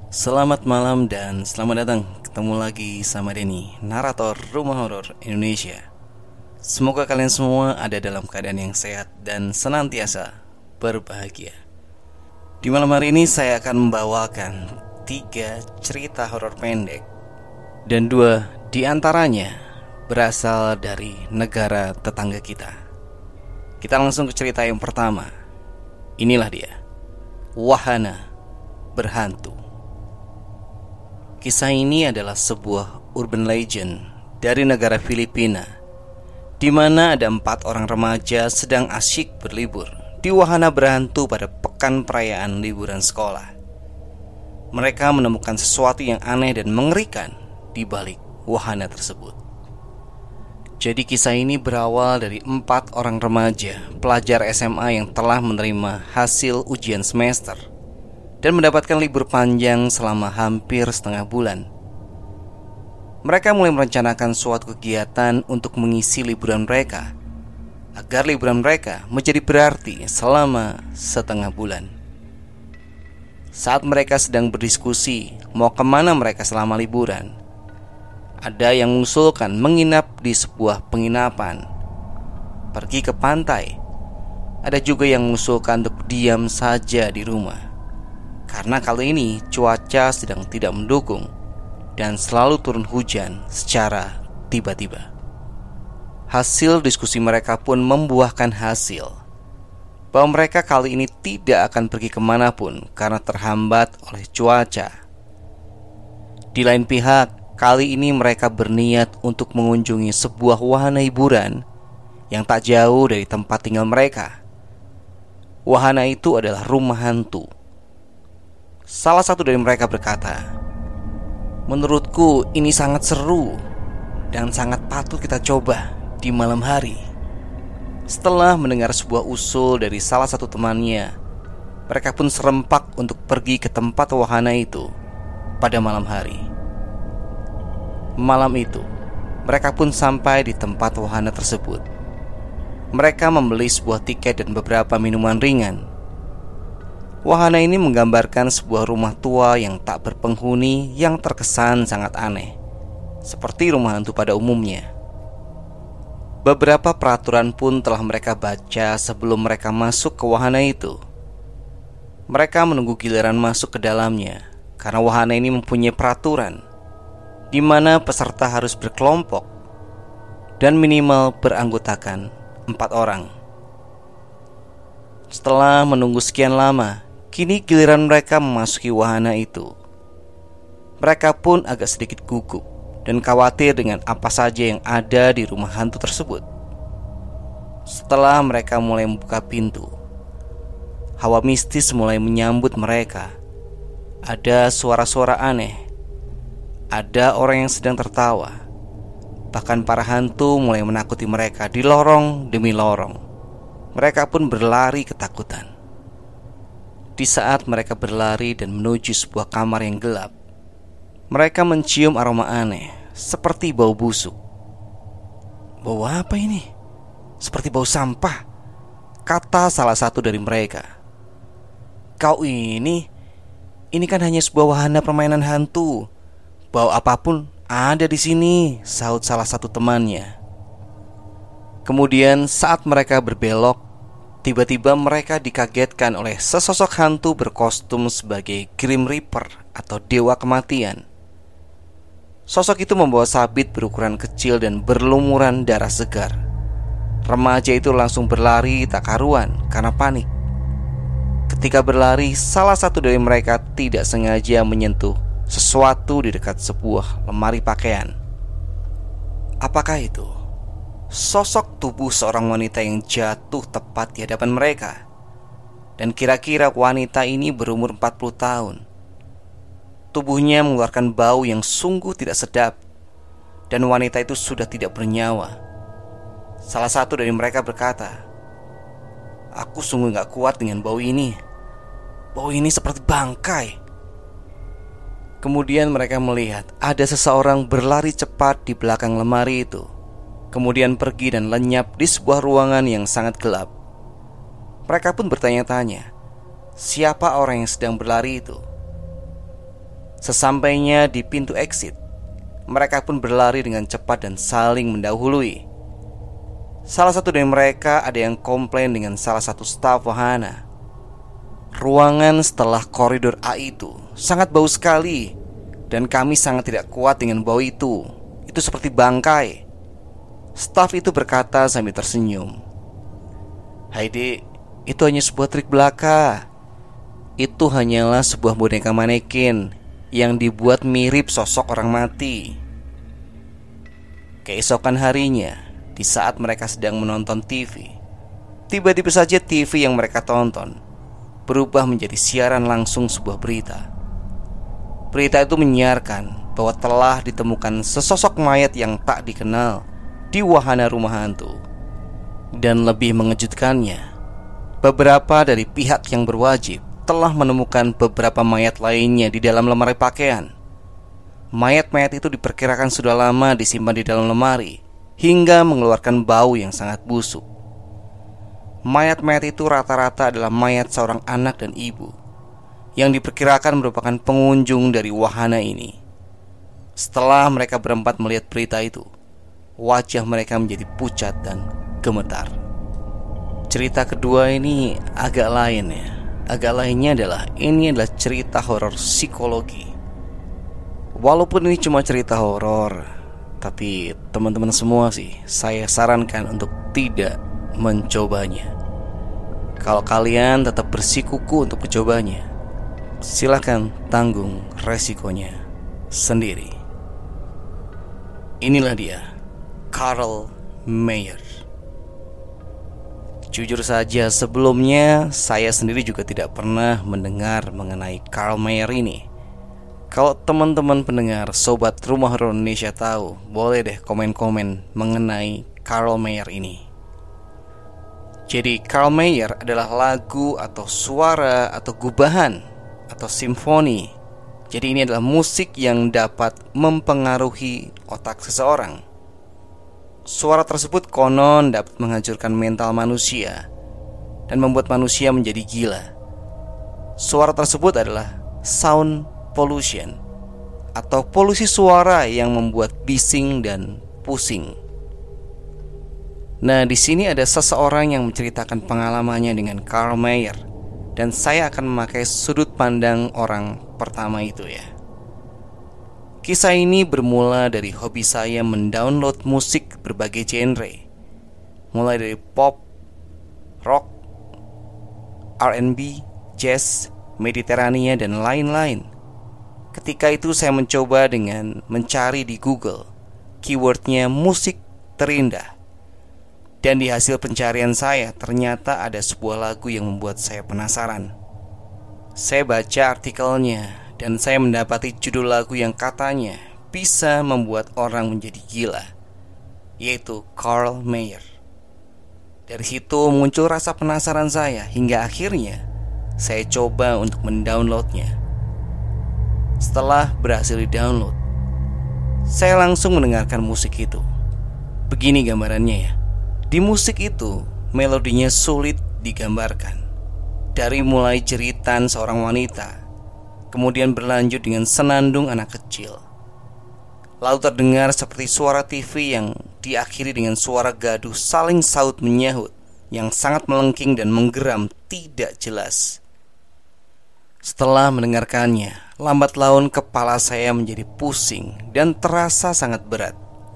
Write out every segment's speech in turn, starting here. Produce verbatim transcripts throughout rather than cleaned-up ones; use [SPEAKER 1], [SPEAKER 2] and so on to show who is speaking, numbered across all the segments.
[SPEAKER 1] Selamat malam dan selamat datang. Ketemu lagi sama Denny, narator Rumah Horor Indonesia. Semoga kalian semua ada dalam keadaan yang sehat dan senantiasa berbahagia. Di malam hari ini saya akan membawakan tiga cerita horor pendek, dan dua di antaranya berasal dari negara tetangga kita. Kita langsung ke cerita yang pertama. Inilah dia, Wahana Berhantu. Kisah ini adalah sebuah urban legend dari negara Filipina, di mana ada empat orang remaja sedang asyik berlibur di wahana berhantu pada pekan perayaan liburan sekolah. Mereka menemukan sesuatu yang aneh dan mengerikan di balik wahana tersebut. Jadi kisah ini berawal dari empat orang remaja pelajar S M A yang telah menerima hasil ujian semester dan mendapatkan libur panjang selama hampir setengah bulan. Mereka mulai merencanakan suatu kegiatan untuk mengisi liburan mereka, agar liburan mereka menjadi berarti selama setengah bulan. Saat mereka sedang berdiskusi mau kemana mereka selama liburan, ada yang mengusulkan menginap di sebuah penginapan, pergi ke pantai. Ada juga yang mengusulkan untuk diam saja di rumah, karena kali ini cuaca sedang tidak mendukung dan selalu turun hujan secara tiba-tiba. Hasil diskusi mereka pun membuahkan hasil bahwa mereka kali ini tidak akan pergi kemanapun karena terhambat oleh cuaca. Di lain pihak, kali ini mereka berniat untuk mengunjungi sebuah wahana hiburan yang tak jauh dari tempat tinggal mereka. Wahana itu adalah rumah hantu. Salah satu dari mereka berkata, "Menurutku ini sangat seru dan sangat patut kita coba di malam hari." Setelah mendengar sebuah usul dari salah satu temannya, mereka pun serempak untuk pergi ke tempat wahana itu pada malam hari. Malam itu, mereka pun sampai di tempat wahana tersebut. Mereka membeli sebuah tiket dan beberapa minuman ringan. Wahana ini menggambarkan sebuah rumah tua yang tak berpenghuni yang terkesan sangat aneh, seperti rumah hantu pada umumnya. Beberapa peraturan pun telah mereka baca sebelum mereka masuk ke wahana itu. Mereka menunggu giliran masuk ke dalamnya, karena wahana ini mempunyai peraturan di mana peserta harus berkelompok dan minimal beranggotakan empat orang. Setelah menunggu sekian lama, kini giliran mereka memasuki wahana itu. Mereka pun agak sedikit gugup dan khawatir dengan apa saja yang ada di rumah hantu tersebut. Setelah mereka mulai membuka pintu, hawa mistis mulai menyambut mereka. Ada suara-suara aneh, ada orang yang sedang tertawa. Bahkan para hantu mulai menakuti mereka di lorong demi lorong. Mereka pun berlari ketakutan. Di saat mereka berlari dan menuju sebuah kamar yang gelap, mereka mencium aroma aneh, seperti bau busuk. "Bau apa ini? Seperti bau sampah," kata salah satu dari mereka. "Kau ini, ini kan hanya sebuah wahana permainan hantu. Bau apapun ada di sini," sahut salah satu temannya. Kemudian saat mereka berbelok, tiba-tiba mereka dikagetkan oleh sesosok hantu berkostum sebagai Grim Reaper atau dewa kematian. Sosok itu membawa sabit berukuran kecil dan berlumuran darah segar. Remaja itu langsung berlari tak karuan karena panik. Ketika berlari, salah satu dari mereka tidak sengaja menyentuh sesuatu di dekat sebuah lemari pakaian. Apakah itu? Sosok tubuh seorang wanita yang jatuh tepat di hadapan mereka. Dan kira-kira wanita ini berumur empat puluh tahun. Tubuhnya mengeluarkan bau yang sungguh tidak sedap, dan wanita itu sudah tidak bernyawa. Salah satu dari mereka berkata, "Aku sungguh gak kuat dengan bau ini. Bau ini seperti bangkai." Kemudian mereka melihat ada seseorang berlari cepat di belakang lemari itu, kemudian pergi dan lenyap di sebuah ruangan yang sangat gelap. Mereka pun bertanya-tanya, siapa orang yang sedang berlari itu? Sesampainya di pintu exit, mereka pun berlari dengan cepat dan saling mendahului. Salah satu dari mereka ada yang komplain dengan salah satu staf wahana. Ruangan setelah koridor A itu sangat bau sekali, dan kami sangat tidak kuat dengan bau itu. Itu seperti bangkai. Staf itu berkata sambil tersenyum, "Hai Dek, itu hanya sebuah trik belaka. Itu hanyalah sebuah boneka manekin yang dibuat mirip sosok orang mati." Keesokan harinya, di saat mereka sedang menonton T V, tiba-tiba saja T V yang mereka tonton berubah menjadi siaran langsung sebuah berita. Berita itu menyiarkan bahwa telah ditemukan sesosok mayat yang tak dikenal di wahana rumah hantu. Dan lebih mengejutkannya, beberapa dari pihak yang berwajib telah menemukan beberapa mayat lainnya di dalam lemari pakaian. Mayat-mayat itu diperkirakan sudah lama disimpan di dalam lemari hingga mengeluarkan bau yang sangat busuk. Mayat-mayat itu rata-rata adalah mayat seorang anak dan ibu yang diperkirakan merupakan pengunjung dari wahana ini. Setelah mereka berempat melihat berita itu, wajah mereka menjadi pucat dan gemetar. Cerita kedua ini agak lain ya. Agak lainnya adalah ini adalah cerita horor psikologi. Walaupun ini cuma cerita horor, tapi teman-teman semua sih saya sarankan untuk tidak mencobanya. Kalau kalian tetap bersikuku untuk mencobanya, silakan tanggung resikonya sendiri. Inilah dia, Carl Mayer. Jujur saja sebelumnya saya sendiri juga tidak pernah mendengar mengenai Carl Mayer ini. Kalau teman-teman pendengar Sobat Rumah Horor Indonesia tahu, boleh deh komen-komen mengenai Carl Mayer ini. Jadi Carl Mayer adalah lagu atau suara atau gubahan atau simfoni. Jadi ini adalah musik yang dapat mempengaruhi otak seseorang. Suara tersebut konon dapat menghancurkan mental manusia dan membuat manusia menjadi gila. Suara tersebut adalah sound pollution atau polusi suara yang membuat bising dan pusing. Nah, di sini ada seseorang yang menceritakan pengalamannya dengan Carl Mayer, dan saya akan memakai sudut pandang orang pertama itu ya. Kisah ini bermula dari hobi saya mendownload musik berbagai genre, mulai dari pop, rock, R and B, jazz, Mediterania, dan lain-lain. Ketika itu saya mencoba dengan mencari di Google keywordnya musik terindah. Dan di hasil pencarian saya ternyata ada sebuah lagu yang membuat saya penasaran. Saya baca artikelnya dan saya mendapati judul lagu yang katanya bisa membuat orang menjadi gila, yaitu Carl Mayer. Dari situ muncul rasa penasaran saya hingga akhirnya saya coba untuk mendownloadnya. Setelah berhasil di-download, saya langsung mendengarkan musik itu. Begini gambarannya ya. Di musik itu melodinya sulit digambarkan. Dari mulai jeritan seorang wanita, kemudian berlanjut dengan senandung anak kecil, lalu terdengar seperti suara T V yang diakhiri dengan suara gaduh saling saut menyahut yang sangat melengking dan menggeram tidak jelas. Setelah mendengarkannya, lambat laun kepala saya menjadi pusing dan terasa sangat berat.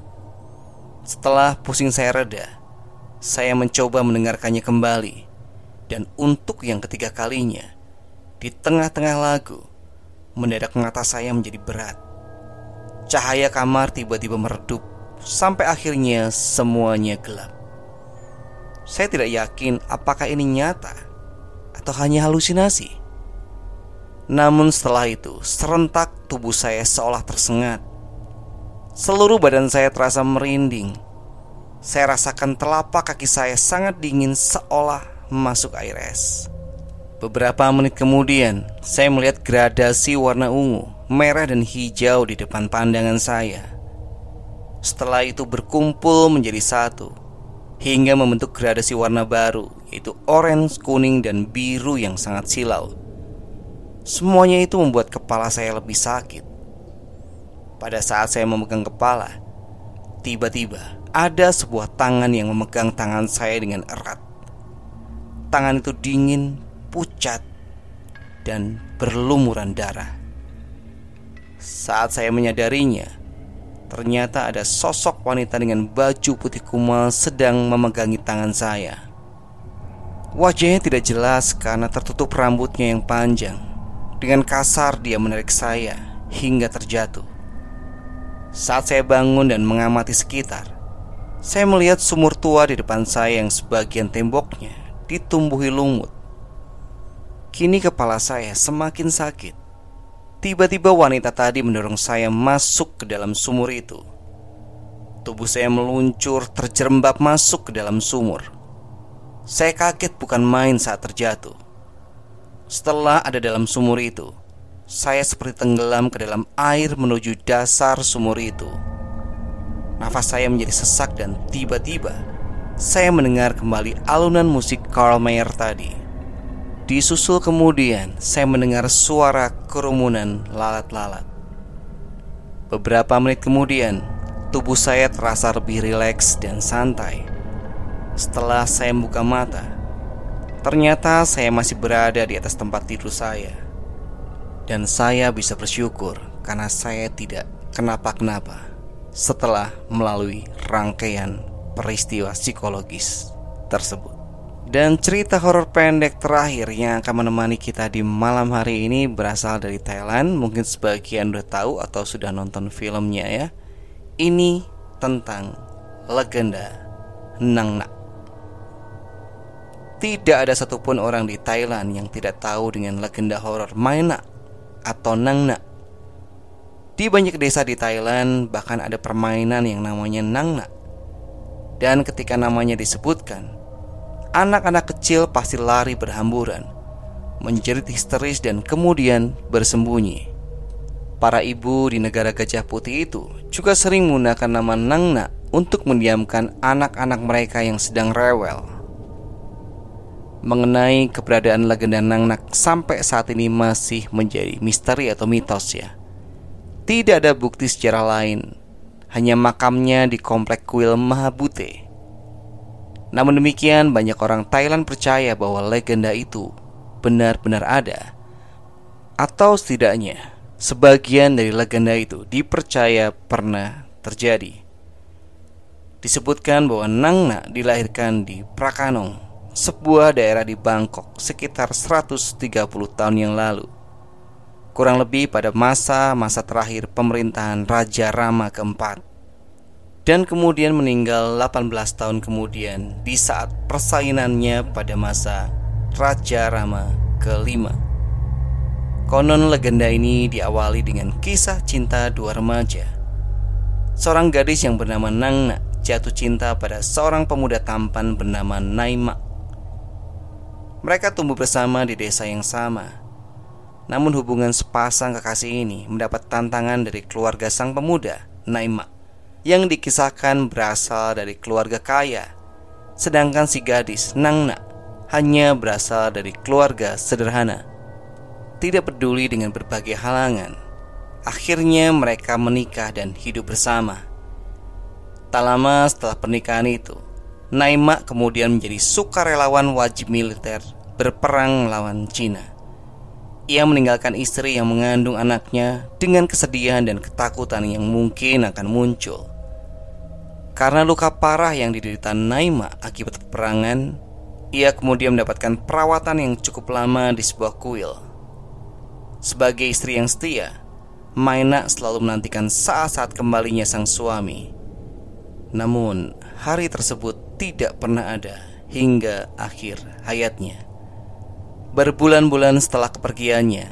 [SPEAKER 1] Setelah pusing saya reda, saya mencoba mendengarkannya kembali. Dan untuk yang ketiga kalinya, di tengah-tengah lagu, mendadak mata saya menjadi berat. Cahaya kamar tiba-tiba meredup, sampai akhirnya semuanya gelap. Saya tidak yakin apakah ini nyata atau hanya halusinasi. Namun setelah itu, serentak tubuh saya seolah tersengat. Seluruh badan saya terasa merinding. Saya rasakan telapak kaki saya sangat dingin seolah masuk air es. Beberapa menit kemudian, saya melihat gradasi warna ungu, merah dan hijau di depan pandangan saya. Setelah itu berkumpul menjadi satu, hingga membentuk gradasi warna baru, yaitu orange, kuning, dan biru yang sangat silau. Semuanya itu membuat kepala saya lebih sakit. Pada saat saya memegang kepala, tiba-tiba ada sebuah tangan yang memegang tangan saya dengan erat. Tangan itu dingin, pucat, dan berlumuran darah. Saat saya menyadarinya, ternyata ada sosok wanita dengan baju putih kumal sedang memegangi tangan saya. Wajahnya tidak jelas karena tertutup rambutnya yang panjang. Dengan kasar dia menarik saya hingga terjatuh. Saat saya bangun dan mengamati sekitar, saya melihat sumur tua di depan saya yang sebagian temboknya ditumbuhi lumut. Kini kepala saya semakin sakit. Tiba-tiba wanita tadi mendorong saya masuk ke dalam sumur itu. Tubuh saya meluncur terjerembab masuk ke dalam sumur. Saya kaget bukan main saat terjatuh. Setelah ada dalam sumur itu, saya seperti tenggelam ke dalam air menuju dasar sumur itu. Nafas saya menjadi sesak dan tiba-tiba saya mendengar kembali alunan musik Karl Mayer tadi. Disusul kemudian saya mendengar suara kerumunan lalat-lalat. Beberapa menit kemudian, tubuh saya terasa lebih rileks dan santai. Setelah saya membuka mata, ternyata saya masih berada di atas tempat tidur saya. Dan saya bisa bersyukur karena saya tidak kenapa-kenapa setelah melalui rangkaian peristiwa psikologis tersebut. Dan cerita horor pendek terakhir yang akan menemani kita di malam hari ini berasal dari Thailand. Mungkin sebagian udah tahu atau sudah nonton filmnya ya. Ini tentang legenda Nang Nak. Tidak ada satupun orang di Thailand yang tidak tahu dengan legenda horor Mai Nak atau Nang Nak. Di banyak desa di Thailand bahkan ada permainan yang namanya Nang Nak. Dan ketika namanya disebutkan, anak-anak kecil pasti lari berhamburan, menjerit histeris dan kemudian bersembunyi. Para ibu di negara Gajah Putih itu juga sering menggunakan nama Nang Nak untuk mendiamkan anak-anak mereka yang sedang rewel. Mengenai keberadaan legenda Nang Nak sampai saat ini masih menjadi misteri atau mitos ya. Tidak ada bukti secara lain, hanya makamnya di komplek kuil Mahabute. Namun demikian, banyak orang Thailand percaya bahwa legenda itu benar-benar ada. Atau setidaknya sebagian dari legenda itu dipercaya pernah terjadi. Disebutkan bahwa Nang Nak dilahirkan di Prakanong, sebuah daerah di Bangkok sekitar seratus tiga puluh tahun yang lalu, kurang lebih pada masa-masa terakhir pemerintahan Raja Rama keempat, dan kemudian meninggal delapan belas tahun kemudian di saat persaingannya pada masa Raja Rama kelima. Konon legenda ini diawali dengan kisah cinta dua remaja. Seorang gadis yang bernama Nang Nak jatuh cinta pada seorang pemuda tampan bernama Naimak. Mereka tumbuh bersama di desa yang sama. Namun hubungan sepasang kekasih ini mendapat tantangan dari keluarga sang pemuda, Naimak, yang dikisahkan berasal dari keluarga kaya, sedangkan si gadis, Nang Nak, hanya berasal dari keluarga sederhana. Tidak peduli dengan berbagai halangan, akhirnya mereka menikah dan hidup bersama. Tak lama setelah pernikahan itu, Naimak kemudian menjadi sukarelawan wajib militer berperang melawan Cina. Ia meninggalkan istri yang mengandung anaknya dengan kesedihan dan ketakutan yang mungkin akan muncul. Karena luka parah yang diderita Naimak akibat peperangan, ia kemudian mendapatkan perawatan yang cukup lama di sebuah kuil. Sebagai istri yang setia, Mai Nak selalu menantikan saat-saat kembalinya sang suami. Namun hari tersebut tidak pernah ada hingga akhir hayatnya. Berbulan-bulan setelah kepergiannya,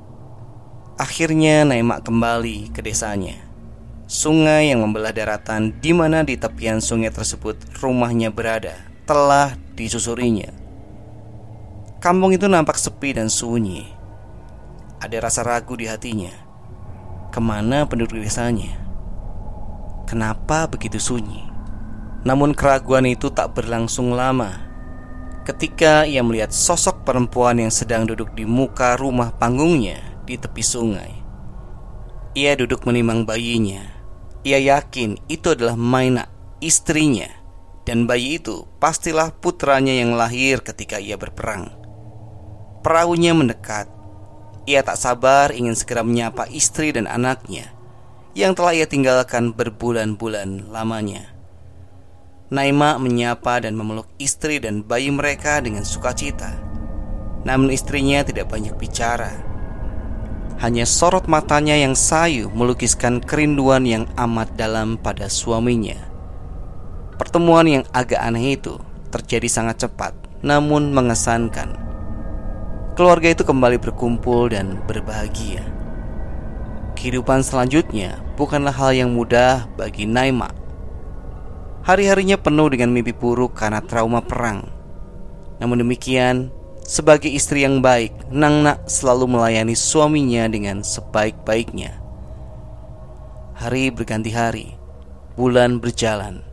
[SPEAKER 1] akhirnya Naimak kembali ke desanya. Sungai yang membelah daratan di mana di tepian sungai tersebut rumahnya berada telah disusurinya. Kampung itu nampak sepi dan sunyi. Ada rasa ragu di hatinya. Kemana penduduk desanya? Kenapa begitu sunyi? Namun keraguan itu tak berlangsung lama. ketika ia melihat sosok perempuan yang sedang duduk di muka rumah panggungnya di tepi sungai. Ia duduk menimang bayinya. Ia yakin itu adalah Maina, istrinya, dan bayi itu pastilah putranya yang lahir ketika ia berperang. Perahunya mendekat. Ia tak sabar ingin segera menyapa istri dan anaknya yang telah ia tinggalkan berbulan-bulan lamanya. Naima menyapa dan memeluk istri dan bayi mereka dengan sukacita. Namun istrinya tidak banyak bicara. Hanya sorot matanya yang sayu melukiskan kerinduan yang amat dalam pada suaminya. Pertemuan yang agak aneh itu terjadi sangat cepat, namun mengesankan. Keluarga itu kembali berkumpul dan berbahagia. Kehidupan selanjutnya bukanlah hal yang mudah bagi Naima. Hari-harinya penuh dengan mimpi buruk karena trauma perang. Namun demikian, sebagai istri yang baik, Nangna selalu melayani suaminya dengan sebaik-baiknya. Hari berganti hari, bulan berjalan.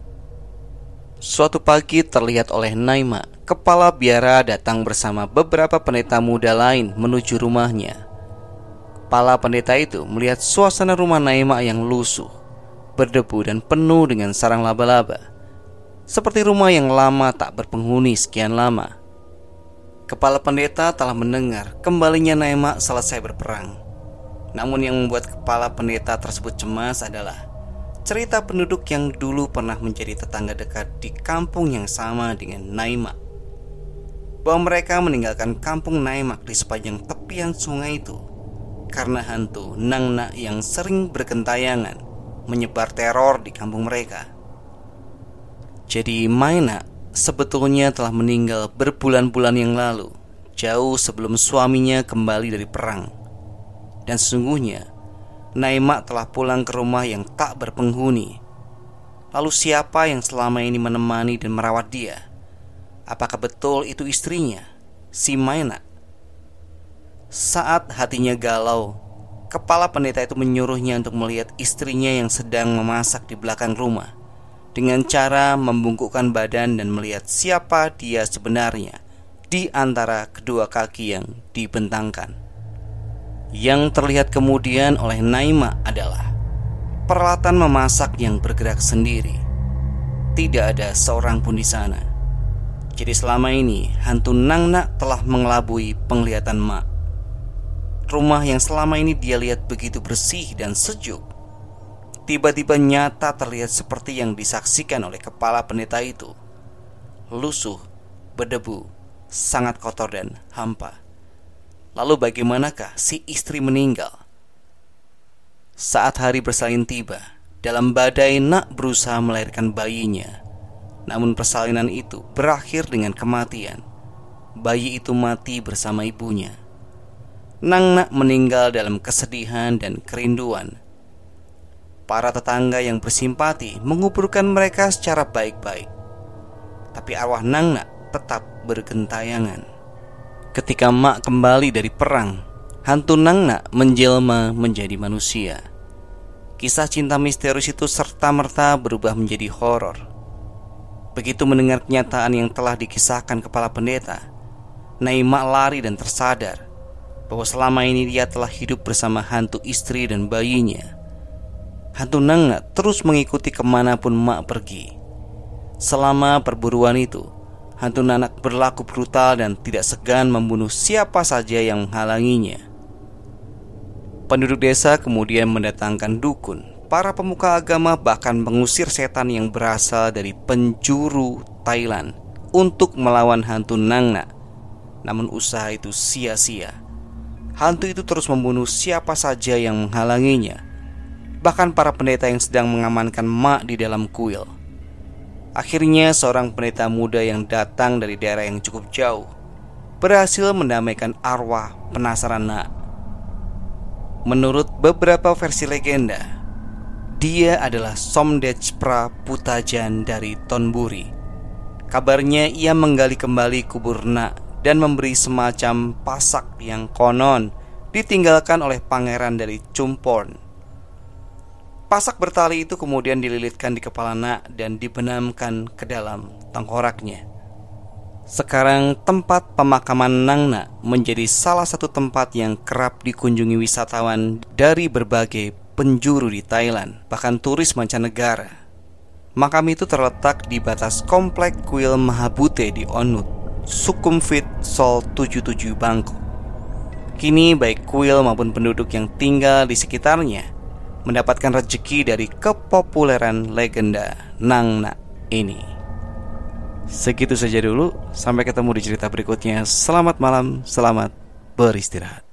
[SPEAKER 1] Suatu pagi terlihat oleh Naima, kepala biara datang bersama beberapa pendeta muda lain menuju rumahnya. Kepala pendeta itu melihat suasana rumah Naima yang lusuh, berdebu dan penuh dengan sarang laba-laba, seperti rumah yang lama tak berpenghuni sekian lama. Kepala pendeta telah mendengar kembalinya Naima selesai berperang. Namun yang membuat kepala pendeta tersebut cemas adalah cerita penduduk yang dulu pernah menjadi tetangga dekat di kampung yang sama dengan Naima, bahwa mereka meninggalkan kampung Naima di sepanjang tepian sungai itu karena hantu Nangna yang sering bergentayangan menyebar teror di kampung mereka. Jadi Maina sebetulnya telah meninggal berbulan-bulan yang lalu, jauh sebelum suaminya kembali dari perang. Dan sesungguhnya Naima telah pulang ke rumah yang tak berpenghuni. Lalu siapa yang selama ini menemani dan merawat dia? Apakah betul itu istrinya, si Maina? Saat hatinya galau, kepala pendeta itu menyuruhnya untuk melihat istrinya yang sedang memasak di belakang rumah, dengan cara membungkukkan badan dan melihat siapa dia sebenarnya di antara kedua kaki yang dibentangkan. Yang terlihat kemudian oleh Naima adalah peralatan memasak yang bergerak sendiri. Tidak ada seorang pun di sana. Jadi selama ini hantu Nangna telah mengelabui penglihatan Mak. Rumah yang selama ini dia lihat begitu bersih dan sejuk, tiba-tiba nyata terlihat seperti yang disaksikan oleh kepala pendeta itu. Lusuh, berdebu, sangat kotor dan hampa. Lalu bagaimanakah si istri meninggal? Saat hari bersalin tiba, dalam badai Nak berusaha melahirkan bayinya. Namun persalinan itu berakhir dengan kematian. Bayi itu mati bersama ibunya. Nangna meninggal dalam kesedihan dan kerinduan. Para tetangga yang bersimpati menguburkan mereka secara baik-baik. Tapi arwah Nangna tetap bergentayangan. Ketika Mak kembali dari perang, hantu Nangna menjelma menjadi manusia. Kisah cinta misterius itu serta-merta berubah menjadi horor. Begitu mendengar kenyataan yang telah dikisahkan kepala pendeta, Naima lari dan tersadar bahwa selama ini dia telah hidup bersama hantu istri dan bayinya. Hantu Nangna terus mengikuti kemanapun Mak pergi. Selama perburuan itu, hantu Nanak berlaku brutal dan tidak segan membunuh siapa saja yang menghalanginya. Penduduk desa kemudian mendatangkan dukun, para pemuka agama bahkan mengusir setan yang berasal dari penjuru Thailand untuk melawan hantu Nangna. Namun usaha itu sia-sia. Hantu itu terus membunuh siapa saja yang menghalanginya, bahkan para pendeta yang sedang mengamankan Mak di dalam kuil. Akhirnya seorang pendeta muda yang datang dari daerah yang cukup jauh berhasil mendamaikan arwah penasaran Nak. Menurut beberapa versi legenda, dia adalah Somdechpra Putajan dari Thonburi. Kabarnya ia menggali kembali kubur Nak dan memberi semacam pasak yang konon ditinggalkan oleh pangeran dari Chumphon. Pasak bertali itu kemudian dililitkan di kepala Nak dan dibenamkan ke dalam tengkoraknya. Sekarang tempat pemakaman Nang Na menjadi salah satu tempat yang kerap dikunjungi wisatawan dari berbagai penjuru di Thailand, bahkan turis mancanegara. Makam itu terletak di batas komplek kuil Mahabute di Onut, Sukhumvit Sol tujuh puluh tujuh, Bangkok. Kini baik kuil maupun penduduk yang tinggal di sekitarnya mendapatkan rezeki dari kepopuleran legenda Nang Na ini. Segitu saja dulu, sampai ketemu di cerita berikutnya. Selamat malam, selamat beristirahat.